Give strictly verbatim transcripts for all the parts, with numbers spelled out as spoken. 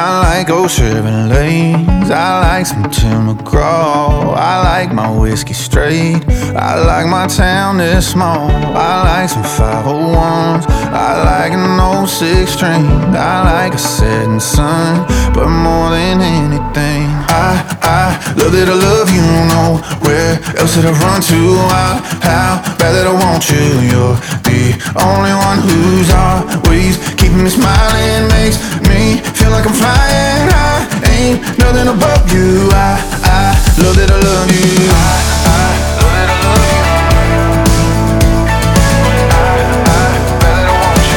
I like old Chevrolets, I like some Tim McGraw, I like my whiskey straight, I like my town this small, I like some five oh ones, I like an oh six string, I like a setting sun, but more than anything, I, I love that I love you, know where else did I run to, I, how bad that I want you, you're the only one who's always keeping me smiling, makes me feel like I'm flying. I ain't nothing above you. I, I love that I love you. I, I love that I love you. I, I love that I want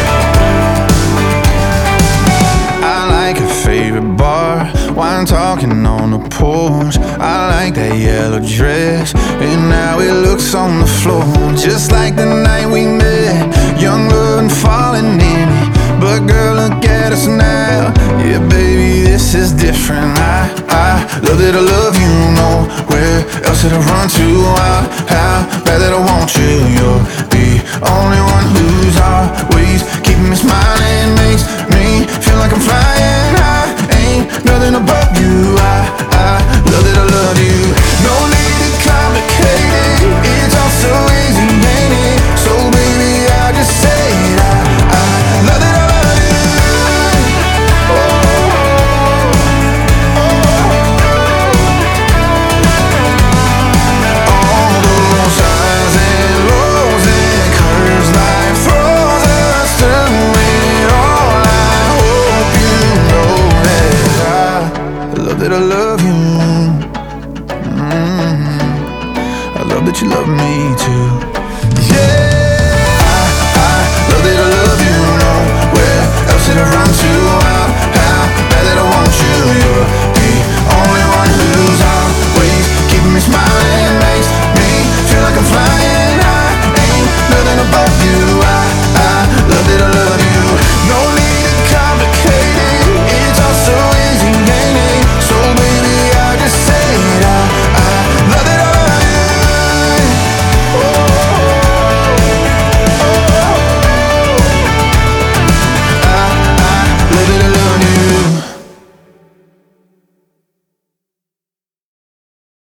you. I like your favorite bar, wine talking on the porch. I like that yellow dress and how it looks on the floor, just like the night we met, young love and falling in it. But girl, look at us now. Yeah, baby, this is different. I, I love that I love you. Know where else did I run to? I, how bad that I want you. You're the only one who's always keeping me smiling, makes me feel like I'm flying. I ain't nothing above you. I, I love that I love you. No need to complicate it. It's all so easy, ain't it? So baby, I just say it. I, I love that I that I love you. Mm-hmm. I love that you love me too. Yeah, I, I love that I love you. Know where else did I run to?